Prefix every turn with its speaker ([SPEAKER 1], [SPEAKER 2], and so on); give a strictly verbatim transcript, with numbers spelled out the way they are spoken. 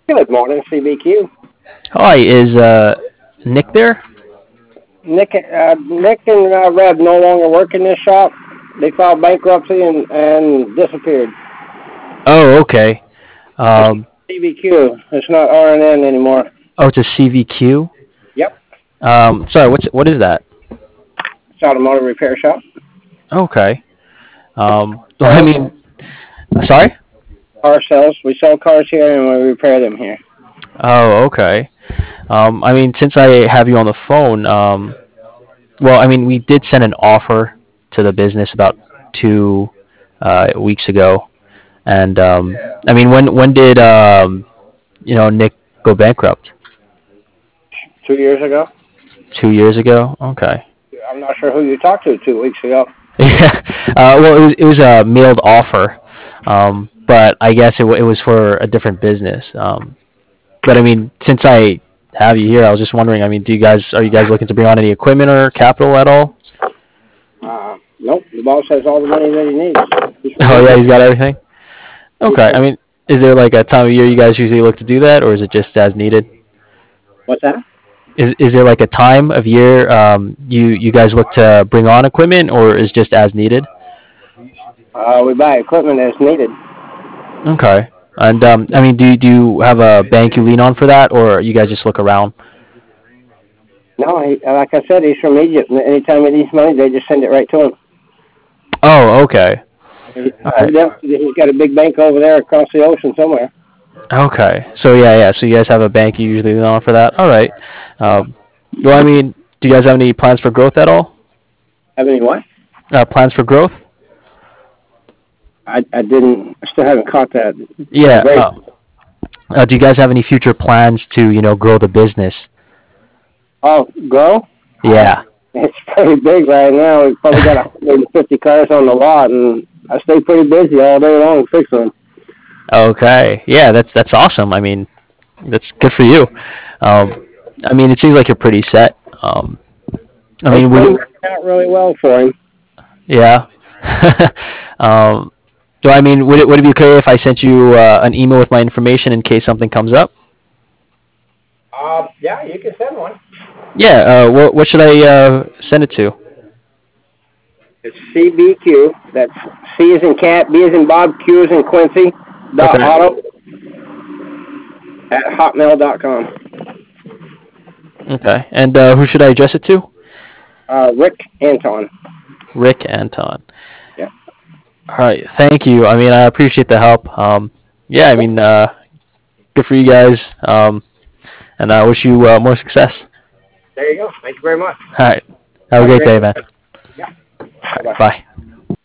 [SPEAKER 1] Good morning, C B Q.
[SPEAKER 2] Hi, is uh Nick there?
[SPEAKER 1] Nick, uh, Nick and uh, Rev no longer work in this shop. They filed bankruptcy and, and disappeared.
[SPEAKER 2] Oh, okay.
[SPEAKER 1] It's
[SPEAKER 2] Um,
[SPEAKER 1] C B Q. It's not R and N anymore.
[SPEAKER 2] oh, it's a C V Q.
[SPEAKER 1] Yep,
[SPEAKER 2] Um, sorry, what's what is that?
[SPEAKER 1] it's automotive repair shop.
[SPEAKER 2] Okay. Um, well, I
[SPEAKER 1] Sales,
[SPEAKER 2] mean, sorry.
[SPEAKER 1] car sales. We sell cars here and we repair them here.
[SPEAKER 2] Oh, okay. Um, I mean, since I have you on the phone, um, well, I mean, we did send an offer to the business about two uh, weeks ago, and um, I mean, when when did um, you know Nick go bankrupt?
[SPEAKER 1] Two years ago.
[SPEAKER 2] Two years ago. Okay.
[SPEAKER 1] I'm not sure who you talked to two weeks ago.
[SPEAKER 2] Yeah. Uh, well, it was it was a mailed offer, um, but I guess it, w- it was for a different business. Um, but I mean, since I have you here, I was just wondering. I mean, do you guys are you guys looking to bring on any equipment or capital at all?
[SPEAKER 1] Uh, nope, the boss has all the money that he needs. He's from
[SPEAKER 2] Oh yeah,
[SPEAKER 1] Egypt.
[SPEAKER 2] he's got everything.
[SPEAKER 1] He's
[SPEAKER 2] Okay.
[SPEAKER 1] from,
[SPEAKER 2] I mean, is there like a time of year you guys usually look to do that, or is it just as needed?
[SPEAKER 1] what's that?
[SPEAKER 2] Is is there like a time of year um, you you guys look to bring on equipment, or is just as needed?
[SPEAKER 1] Uh, we buy equipment as needed.
[SPEAKER 2] Okay. And um, I mean, do you, do you have a bank you lean on for that, or you guys just look around?
[SPEAKER 1] No, he, like I said, he's from Egypt. And anytime he needs money, they just send it right to him.
[SPEAKER 2] Oh, okay.
[SPEAKER 1] He,
[SPEAKER 2] All right.
[SPEAKER 1] evidently, he's got a big bank over there across the ocean somewhere.
[SPEAKER 2] Okay. So yeah, yeah. So you guys have a bank you usually lean on for that. All right. Um, well, I mean, do you guys have any plans for growth at all?
[SPEAKER 1] Have any what?
[SPEAKER 2] Uh, plans for growth?
[SPEAKER 1] I, I didn't. I still haven't caught that. Uh,
[SPEAKER 2] Yeah.
[SPEAKER 1] very.
[SPEAKER 2] Uh, uh, do you guys have any future plans to you know grow the business?
[SPEAKER 1] Oh, grow? Uh,
[SPEAKER 2] Yeah.
[SPEAKER 1] it's pretty big right now. We've probably got one hundred fifty cars on the lot, and I stay pretty busy all day long fixing them.
[SPEAKER 2] Okay. Yeah. That's that's awesome. I mean, that's good for you. Um, I mean, it seems like you're pretty set. Um, I
[SPEAKER 1] It's
[SPEAKER 2] mean, would
[SPEAKER 1] been
[SPEAKER 2] it,
[SPEAKER 1] working out really well for him.
[SPEAKER 2] yeah. um, do I mean would it would it be okay if I sent you uh, an email with my information in case something comes up?
[SPEAKER 1] Uh, yeah, you can send one.
[SPEAKER 2] Yeah. Uh, what what should I uh, send it to?
[SPEAKER 1] It's C B Q. That's C as in cat, B as in Bob, Q as in Quincy, dot
[SPEAKER 2] Okay.
[SPEAKER 1] auto at hotmail dot com.
[SPEAKER 2] Okay. And uh, who should I address it to?
[SPEAKER 1] Uh, Rick Anton.
[SPEAKER 2] Rick Anton.
[SPEAKER 1] Yeah.
[SPEAKER 2] All right. Thank you. I mean, I appreciate the help. Um, yeah. I mean, uh, good for you guys. Um, and I wish you uh, more success.
[SPEAKER 1] There you go. Thank you very much.
[SPEAKER 2] All right. Have a
[SPEAKER 1] Have a
[SPEAKER 2] great
[SPEAKER 1] great
[SPEAKER 2] day,
[SPEAKER 1] day.
[SPEAKER 2] man.
[SPEAKER 1] Yeah.
[SPEAKER 2] All
[SPEAKER 1] Bye bye.
[SPEAKER 2] right. Bye.